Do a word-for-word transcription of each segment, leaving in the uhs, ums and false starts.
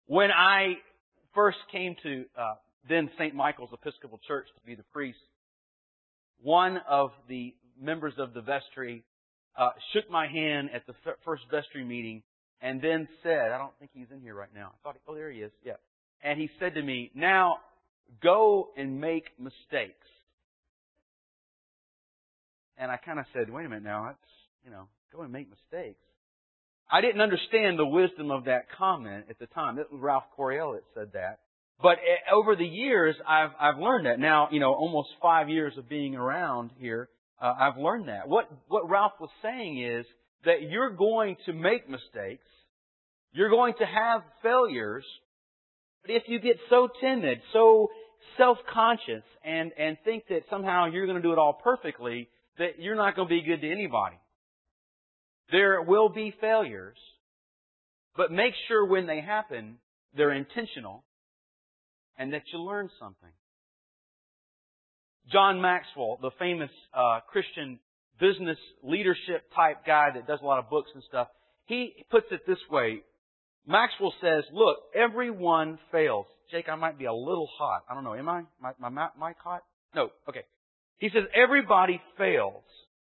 When I first came to uh, then Saint Michael's Episcopal Church to be the priest, one of the members of the vestry uh, shook my hand at the f- first vestry meeting and then said, I don't think he's in here right now. I thought, oh, there he is. Yeah. And he said to me, now go and make mistakes. And I kind of said, wait a minute now, that's, you know, go and make mistakes. I didn't understand the wisdom of that comment at the time. It was Ralph Coriel that said that. But over the years, I've I've learned that. Now, you know, almost five years of being around here, uh, I've learned that. What what Ralph was saying is that you're going to make mistakes, you're going to have failures, but if you get so timid, so self-conscious, and and think that somehow you're going to do it all perfectly, that you're not going to be good to anybody. There will be failures, but make sure when they happen, they're intentional and that you learn something. John Maxwell, the famous uh, Christian business leadership type guy that does a lot of books and stuff, he puts it this way. Maxwell says, look, everyone fails. Jake, I might be a little hot. I don't know. Am I? My, my mic hot? No. Okay. He says, everybody fails.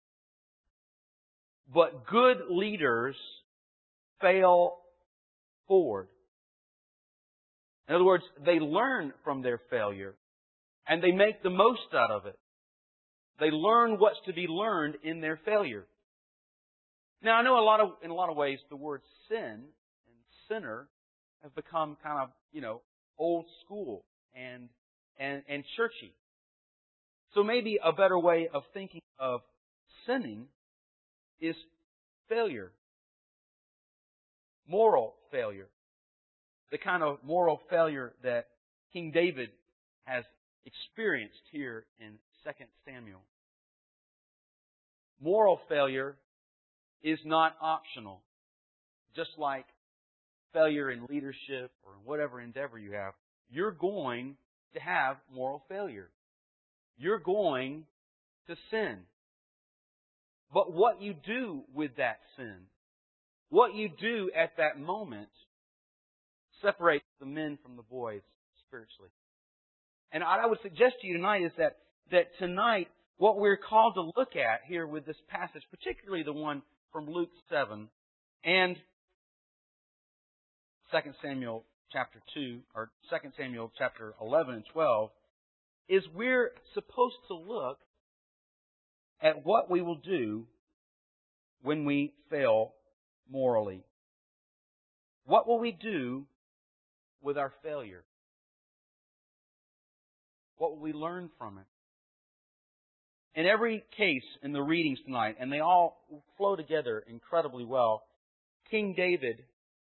But good leaders fail forward. In other words, they learn from their failure and they make the most out of it. They learn what's to be learned in their failure. Now, I know a lot of, in a lot of ways, the word sin and sinner have become kind of, you know, old school and, and, and churchy. So maybe a better way of thinking of sinning is failure. Moral failure. The kind of moral failure that King David has experienced here in Second Samuel. Moral failure is not optional. Just like failure in leadership or in whatever endeavor you have, you're going to have moral failure. You're going to sin. But what you do with that sin, what you do at that moment, separates the men from the boys spiritually. And what I would suggest to you tonight is that, that tonight, what we're called to look at here with this passage, particularly the one from Luke seven and Second Samuel chapter two, or Second Samuel chapter eleven and twelve, is we're supposed to look at what we will do when we fail morally. What will we do with our failure? What will we learn from it? In every case in the readings tonight, and they all flow together incredibly well, King David,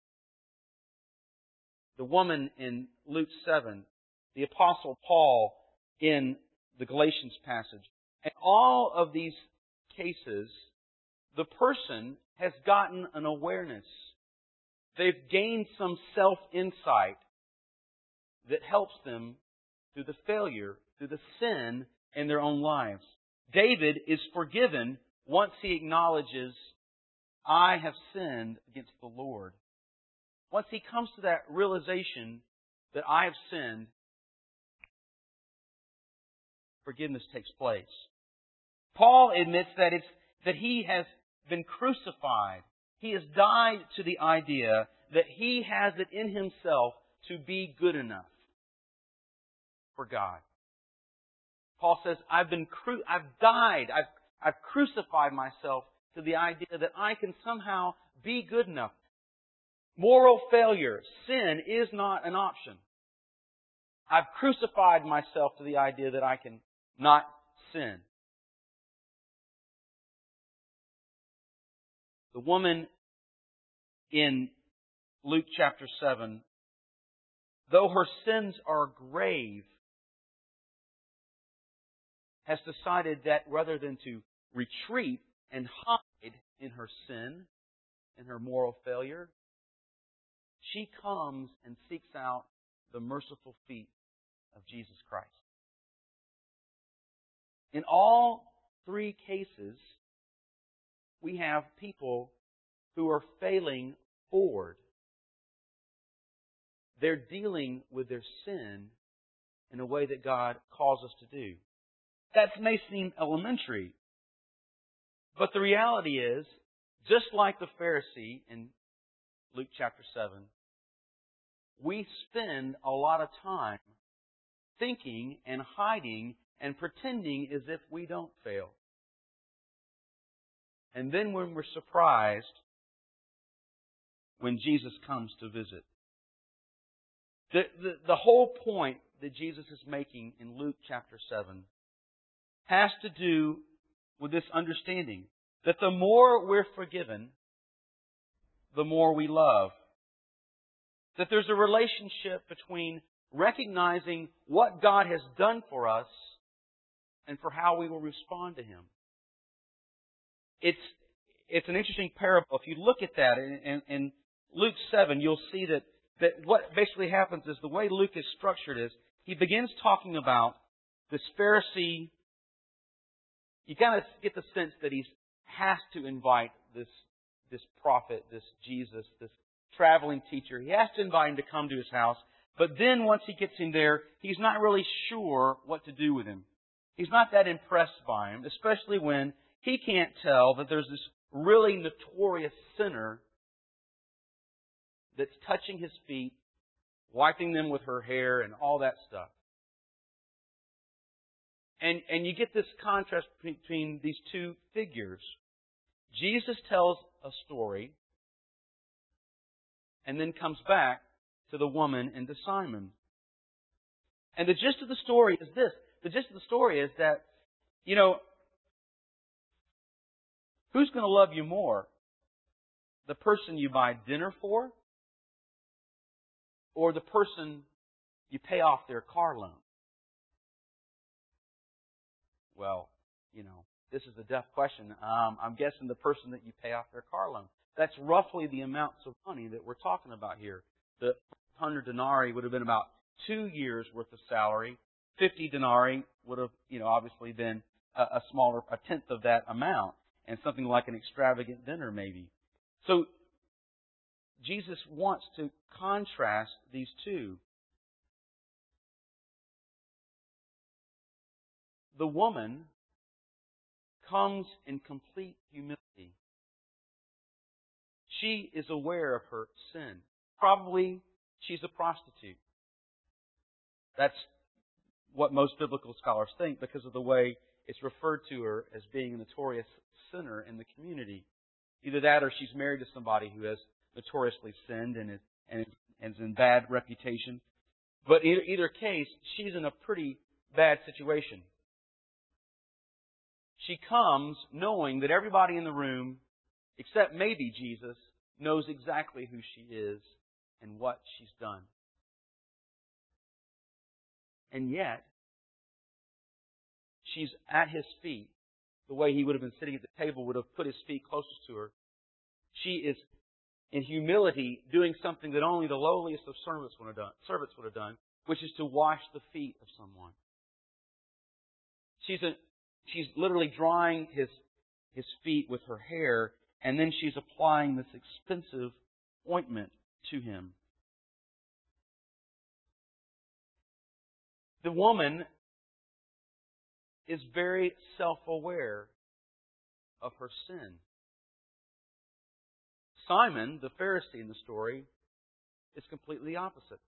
the woman in Luke seven, the Apostle Paul in the Galatians passage, and all of these cases, the person has gotten an awareness. They've gained some self-insight that helps them through the failure, through the sin in their own lives. David is forgiven once he acknowledges, I have sinned against the Lord. Once he comes to that realization that I have sinned, forgiveness takes place. Paul admits that it's that he has been crucified. He has died to the idea that he has it in himself to be good enough for God. Paul says, I've been cru- I've died, I've I've crucified myself to the idea that I can somehow be good enough. Moral failure, sin is not an option. I've crucified myself to the idea that I can not sin. The woman in Luke chapter seven, though her sins are grave, has decided that rather than to retreat and hide in her sin and her moral failure, she comes and seeks out the merciful feet of Jesus Christ. In all three cases, we have people who are failing forward. they're dealing with their sin in a way that God calls us to do. That may seem elementary, but the reality is, just like the Pharisee in Luke chapter seven, we spend a lot of time thinking and hiding and pretending as if we don't fail. And then when we're surprised when Jesus comes to visit. The, the, the whole point that Jesus is making in Luke chapter seven has to do with this understanding that the more we're forgiven, the more we love. That there's a relationship between recognizing what God has done for us and for how we will respond to Him. It's, it's an interesting parable. If you look at that in, in, in Luke seven, you'll see that, that what basically happens is the way Luke is structured is he begins talking about this Pharisee. You kind of get the sense that he has to invite this, this prophet, this Jesus, this traveling teacher. He has to invite him to come to his house. But then once he gets him there, he's not really sure what to do with him. He's not that impressed by him, especially when he can't tell that there's this really notorious sinner that's touching his feet, wiping them with her hair and all that stuff. And, and you get this contrast between these two figures. Jesus tells a story and then comes back to the woman and to Simon. And the gist of the story is this. The gist of the story is that, you know, who's going to love you more? The person you buy dinner for? Or the person you pay off their car loan? Well, you know, this is a tough question. Um, I'm guessing the person that you pay off their car loan. That's roughly the amounts of money that we're talking about here. The one hundred denarii would have been about two years' worth of salary. fifty denarii would have, you know, obviously been a, a smaller, a tenth of that amount. And something like an extravagant dinner, maybe. So, Jesus wants to contrast these two. The woman comes in complete humility. She is aware of her sin. Probably she's a prostitute. That's what most biblical scholars think because of the way it's referred to her as being a notorious sinner in the community. Either that or she's married to somebody who has notoriously sinned and is, and is in bad reputation. But in either case, she's in a pretty bad situation. She comes knowing that everybody in the room, except maybe Jesus, knows exactly who she is and what she's done. And yet, she's at His feet. The way He would have been sitting at the table would have put His feet closest to her. She is, in humility, doing something that only the lowliest of servants would have done, servants would have done, which is to wash the feet of someone. She's a, she's literally drying his his feet with her hair, and then she's applying this expensive ointment to him. The woman is very self-aware of her sin. Simon, the Pharisee in the story, is completely opposite.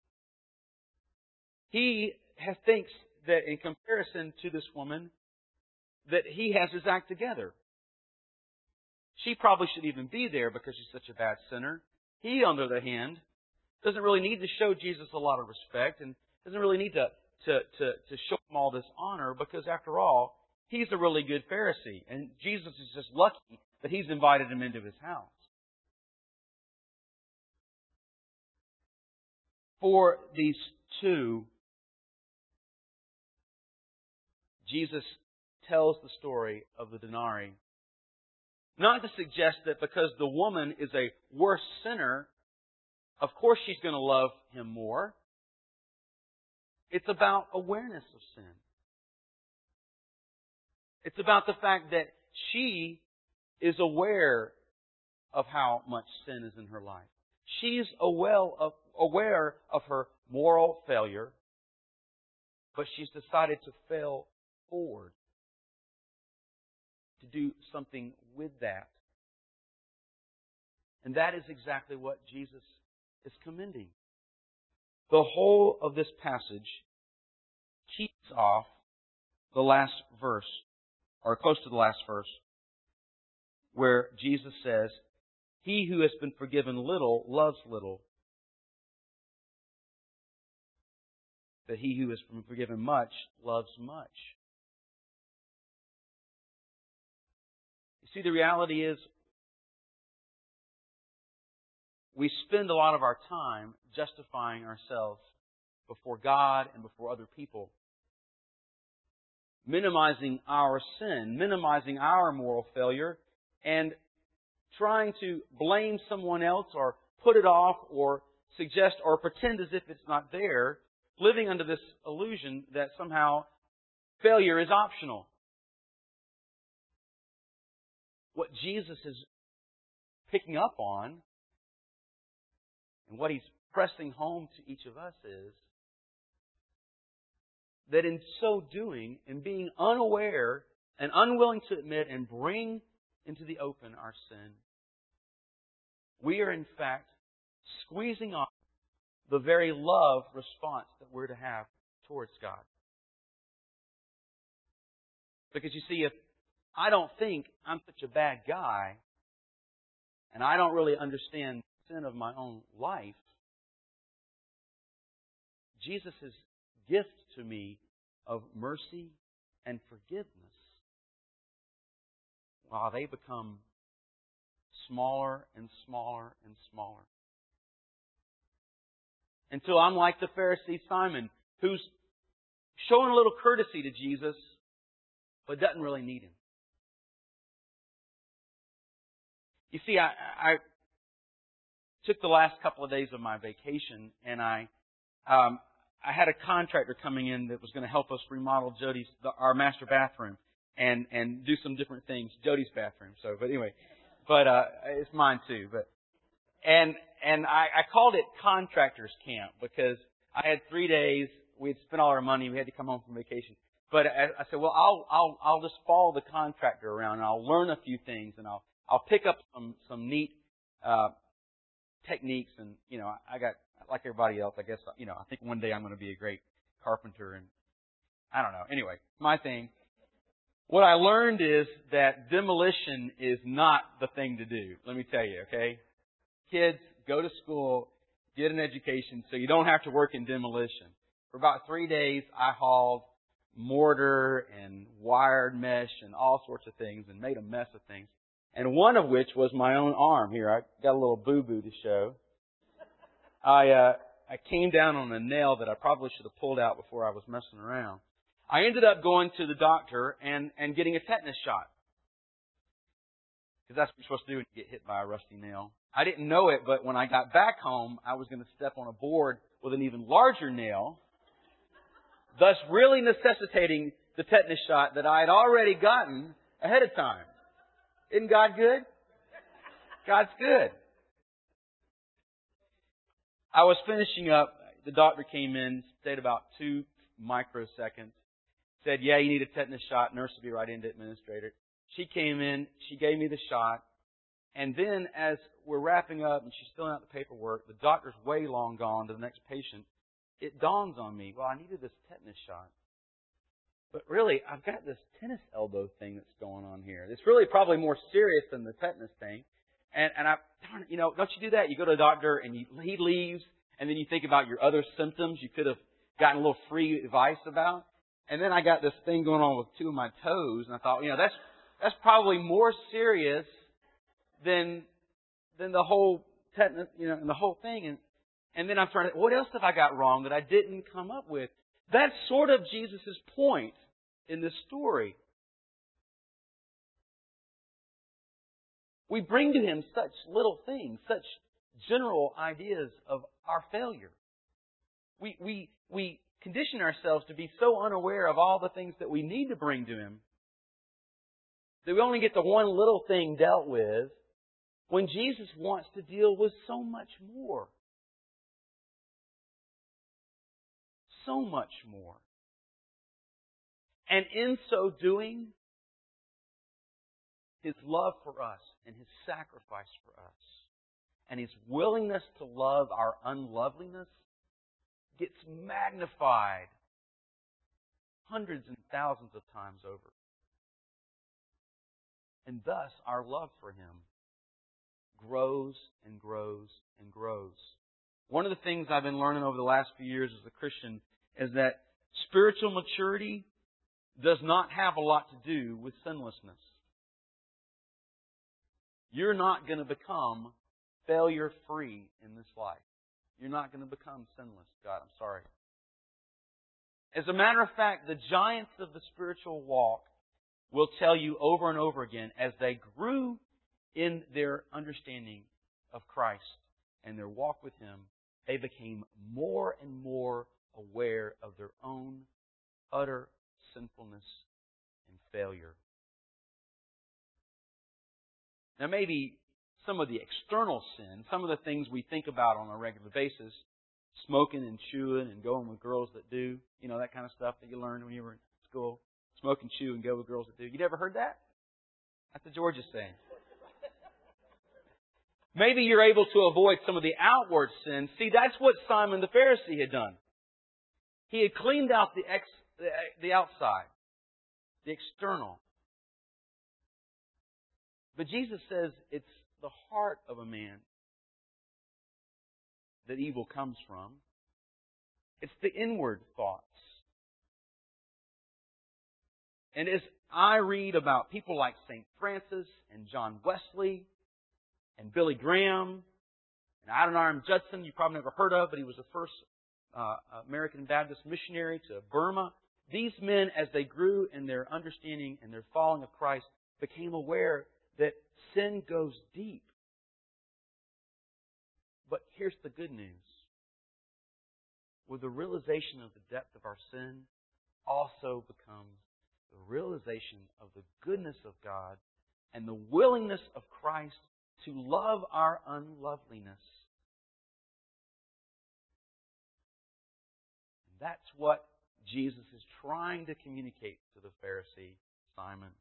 He has, thinks that in comparison to this woman, that he has his act together. She probably shouldn't even be there because she's such a bad sinner. He, on the other hand, doesn't really need to show Jesus a lot of respect and doesn't really need to, to, to, to show him all this honor because, after all, he's a really good Pharisee. And Jesus is just lucky that He's invited him into His house. For these two, Jesus tells the story of the denarii. Not to suggest that because the woman is a worse sinner, of course she's going to love him more. It's about awareness of sin. It's about the fact that she is aware of how much sin is in her life. She's well of, aware of her moral failure, but she's decided to fail forward, to do something with that. And that is exactly what Jesus is commending. The whole of this passage keeps off the last verse, or close to the last verse, where Jesus says, "He who has been forgiven little loves little, but he who has been forgiven much loves much." You see, the reality is, we spend a lot of our time justifying ourselves before God and before other people, minimizing our sin, minimizing our moral failure, and trying to blame someone else or put it off or suggest or pretend as if it's not there, living under this illusion that somehow failure is optional. What Jesus is picking up on and what He's pressing home to each of us is that in so doing, in being unaware and unwilling to admit and bring into the open our sin, we are in fact squeezing off the very love response that we're to have towards God. Because you see, if I don't think I'm such a bad guy, and I don't really understand the sin of my own life, Jesus' gift to me of mercy and forgiveness, while they become smaller and smaller and smaller. Until I'm like the Pharisee Simon, who's showing a little courtesy to Jesus, but doesn't really need Him. You see, I, I took the last couple of days of my vacation, and I um, I had a contractor coming in that was going to help us remodel Jody's the, our master bathroom and and do some different things. Jody's bathroom. So, but anyway, but uh, it's mine too. But and and I, I called it Contractors Camp because I had three days. We had spent all our money. We had to come home from vacation. But I, I said, well, I'll I'll I'll just follow the contractor around, and I'll learn a few things, and I'll I'll pick up some some neat uh, techniques, and you know, I got like everybody else. I guess you know, I think one day I'm going to be a great carpenter, and I don't know. Anyway, my thing. What I learned is that demolition is not the thing to do. Let me tell you, okay? Kids, go to school, get an education, so you don't have to work in demolition. For about three days, I hauled mortar and wired mesh and all sorts of things, and made a mess of things. And one of which was my own arm. Here, I got a little boo-boo to show. I uh, I came down on a nail that I probably should have pulled out before I was messing around. I ended up going to the doctor and, and getting a tetanus shot. Because that's what you're supposed to do when you get hit by a rusty nail. I didn't know it, but when I got back home, I was going to step on a board with an even larger nail, thus really necessitating the tetanus shot that I had already gotten ahead of time. Isn't God good? God's good. I was finishing up. The doctor came in, stayed about two microseconds, said, yeah, you need a tetanus shot. Nurse will be right in to administrate it. She came in. She gave me the shot. And then as we're wrapping up and she's filling out the paperwork, the doctor's way long gone to the next patient. It dawns on me, well, I needed this tetanus shot. But really, I've got this tennis elbow thing that's going on here. It's really probably more serious than the tetanus thing. And, and I, darn, you know, don't you do that? You go to a doctor and you, he leaves, and then you think about your other symptoms you could have gotten a little free advice about. And then I got this thing going on with two of my toes, and I thought, you know, that's that's probably more serious than than the whole tetanus, you know, and the whole thing. And and then I'm trying to, what else have I got wrong that I didn't come up with? That's sort of Jesus' point in this story. We bring to Him such little things, such general ideas of our failure. We we we condition ourselves to be so unaware of all the things that we need to bring to Him that we only get the one little thing dealt with, when Jesus wants to deal with so much more. So much more. And in so doing, His love for us and His sacrifice for us and His willingness to love our unloveliness gets magnified hundreds and thousands of times over. And thus, our love for Him grows and grows and grows. One of the things I've been learning over the last few years as a Christian is that spiritual maturity does not have a lot to do with sinlessness. You're not going to become failure-free in this life. You're not going to become sinless. God, I'm sorry. As a matter of fact, the giants of the spiritual walk will tell you over and over again, as they grew in their understanding of Christ and their walk with Him, they became more and more aware of their own utter sinfulness and failure. Now maybe some of the external sin, some of the things we think about on a regular basis, smoking and chewing and going with girls that do, you know, that kind of stuff that you learned when you were in school. Smoke and chew and go with girls that do. You never heard that? That's what George is saying. Maybe you're able to avoid some of the outward sins. See, that's what Simon the Pharisee had done. He had cleaned out the ex, the outside, the external. But Jesus says it's the heart of a man that evil comes from. It's the inward thoughts. And as I read about people like Saint Francis and John Wesley and Billy Graham and Adoniram Judson, you probably never heard of, but he was the first uh, American Baptist missionary to Burma. These men, as they grew in their understanding and their following of Christ, became aware that sin goes deep. But here's the good news. With the realization of the depth of our sin, also becomes the realization of the goodness of God and the willingness of Christ to love our unloveliness. And that's what Jesus is trying to communicate to the Pharisee, Simon.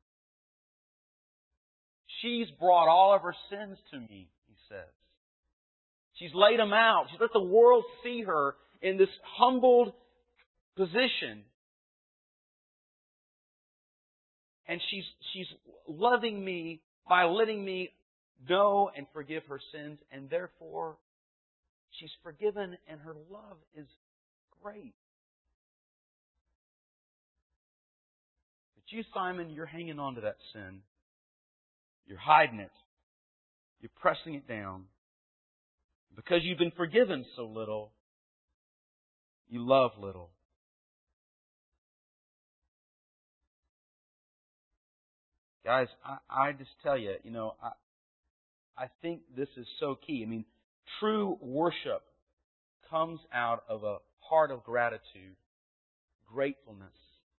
She's brought all of her sins to me, he says. She's laid them out. She's let the world see her in this humbled position. And she's, she's loving me by letting me know and forgive her sins. And therefore, she's forgiven and her love is great. But you, Simon, you're hanging on to that sin. You're hiding it. You're pressing it down. Because you've been forgiven so little, you love little. Guys, I, I just tell you, you know, I, I think this is so key. I mean, true worship comes out of a heart of gratitude, gratefulness.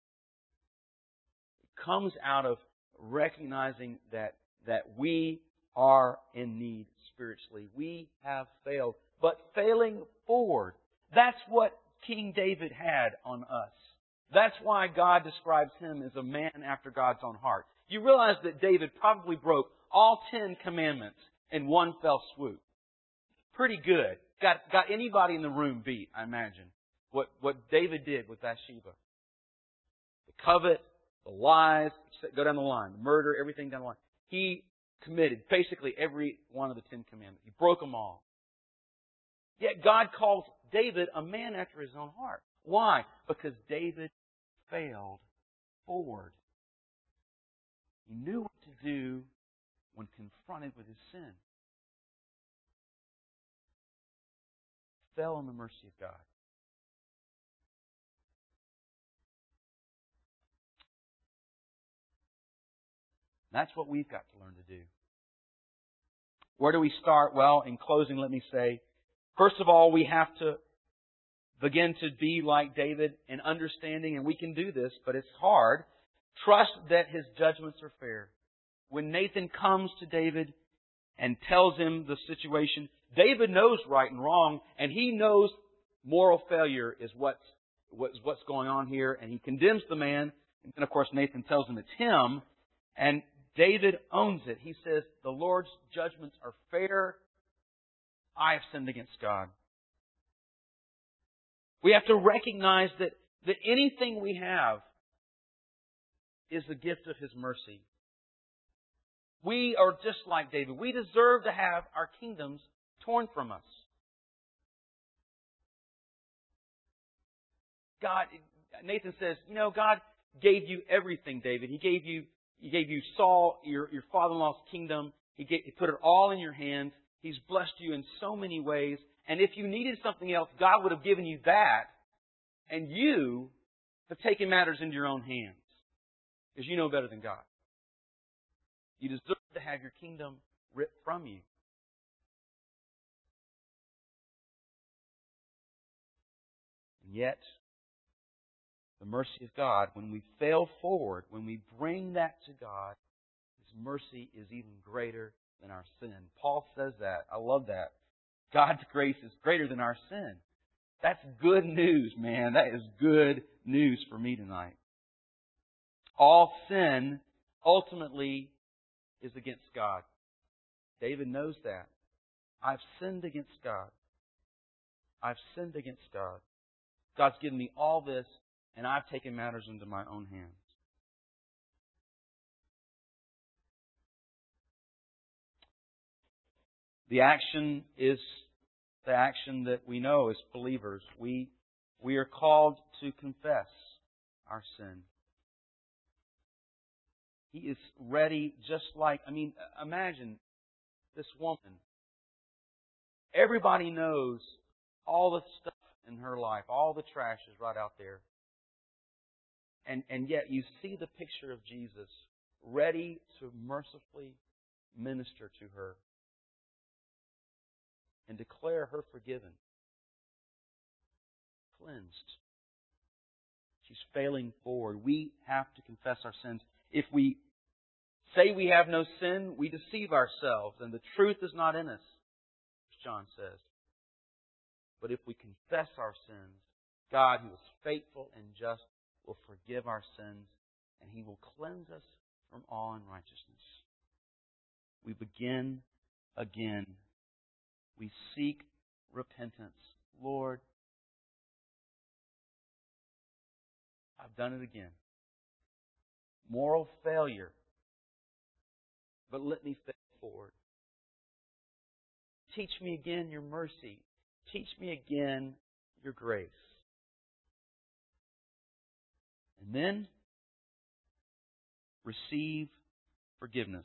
It comes out of recognizing that, that we are in need spiritually. We have failed, but failing forward. That's what King David had on us. That's why God describes him as a man after God's own heart. You realize that David probably broke all Ten Commandments in one fell swoop. Pretty good. Got got anybody in the room beat, I imagine. What what David did with Bathsheba. The covet, the lies, go down the line. The murder, everything down the line. He committed basically every one of the Ten Commandments. He broke them all. Yet God calls David a man after his own heart. Why? Because David failed forward. He knew what to do when confronted with his sin. Fell in the mercy of God. That's what we've got to learn to do. Where do we start? Well, in closing, let me say, first of all, we have to begin to be like David in understanding, and we can do this, but it's hard. Trust that his judgments are fair. When Nathan comes to David and tells him the situation. David knows right and wrong, and he knows moral failure is what's, what's, what's going on here, and he condemns the man. And then, of course, Nathan tells him it's him, and David owns it. He says, the Lord's judgments are fair. I have sinned against God. We have to recognize that, that anything we have is the gift of His mercy. We are just like David. We deserve to have our kingdoms torn from us. God, Nathan says, you know, God gave you everything, David. He gave you, He gave you Saul, your, your father-in-law's kingdom. He, gave, he put it all in your hands. He's blessed you in so many ways. And if you needed something else, God would have given you that. And you have taken matters into your own hands. Because you know better than God. You deserve to have your kingdom ripped from you. And yet, the mercy of God, when we fail forward, when we bring that to God, His mercy is even greater than our sin. Paul says that. I love that. God's grace is greater than our sin. That's good news, man. That is good news for me tonight. All sin ultimately is against God. David knows that. I've sinned against God. I've sinned against God. God's given me all this, and I've taken matters into my own hands. The action is the action that we know as believers. We, we are called to confess our sin. He is ready just like, I mean, imagine this woman. Everybody knows all the stuff in her life. All the trash is right out there. And, and yet you see the picture of Jesus ready to mercifully minister to her and declare her forgiven, cleansed. She's failing forward. We have to confess our sins. If we say we have no sin, we deceive ourselves, and the truth is not in us, as John says. But if we confess our sins, God, who is faithful and just, will forgive our sins, and He will cleanse us from all unrighteousness. We begin again. We seek repentance. Lord, I've done it again. Moral failure. But let me fail forward. Teach me again your mercy. Teach me again your grace. And then receive forgiveness.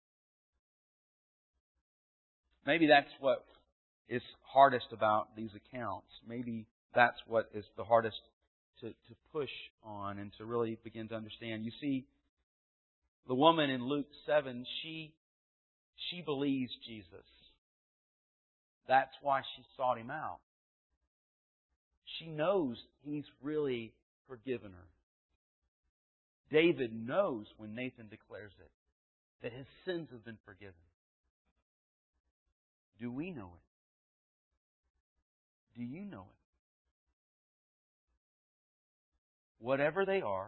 Maybe that's what is hardest about these accounts. Maybe that's what is the hardest to, to push on and to really begin to understand. You see, the woman in Luke seven, she, she believes Jesus. That's why she sought Him out. She knows He's really forgiven her. David knows when Nathan declares it, that his sins have been forgiven. Do we know it? Do you know it? Whatever they are,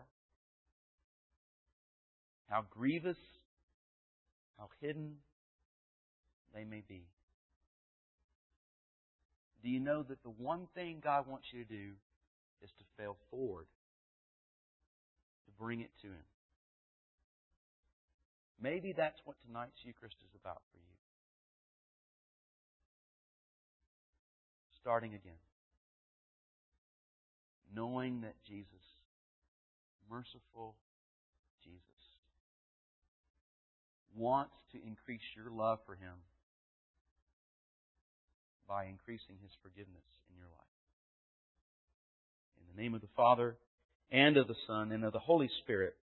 how grievous, how hidden they may be. Do you know that the one thing God wants you to do is to fail forward, to bring it to Him? Maybe that's what tonight's Eucharist is about for you. Starting again. Knowing that Jesus, merciful Jesus, wants to increase your love for Him by increasing His forgiveness in your life. In the name of the Father, and of the Son, and of the Holy Spirit.